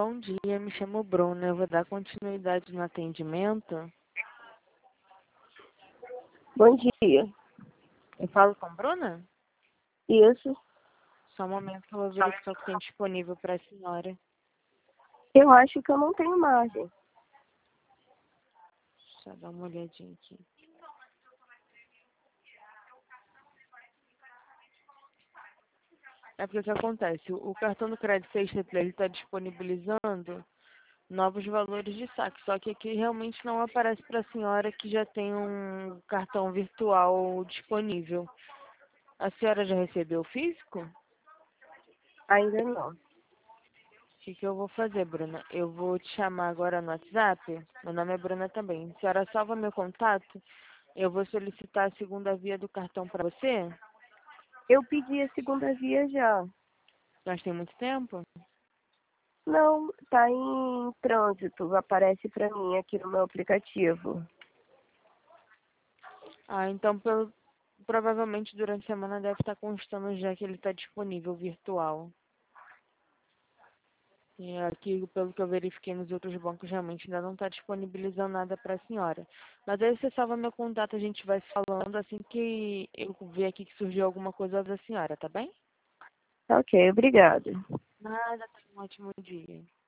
Bom dia, me chamo Bruna. Eu vou dar continuidade no atendimento. Bom dia. Eu falo com Bruna? Isso. Só um momento que eu vou verificar o que tem disponível para a senhora. Eu acho que eu não tenho margem. Deixa eu dar uma olhadinha aqui. É porque o que acontece? O cartão do crédito extra ele está disponibilizando novos valores de saque. Só que aqui realmente não aparece para a senhora que já tem um cartão virtual disponível. A senhora já recebeu o físico? Ainda não. O que eu vou fazer, Bruna? Eu vou te chamar agora no WhatsApp. Meu nome é Bruna também. A senhora salva meu contato. Eu vou solicitar a segunda via do cartão para você. Eu pedi a segunda via já. Nós tem muito tempo? Não, tá em trânsito. Aparece pra mim aqui no meu aplicativo. Então provavelmente durante a semana deve estar constando já que ele está disponível virtual. E aqui, pelo que eu verifiquei nos outros bancos, realmente ainda não está disponibilizando nada para a senhora. Mas aí você salva meu contato, a gente vai se falando assim que eu ver aqui que surgiu alguma coisa da senhora, tá bem? Ok, obrigada. Nada, tenha um ótimo dia.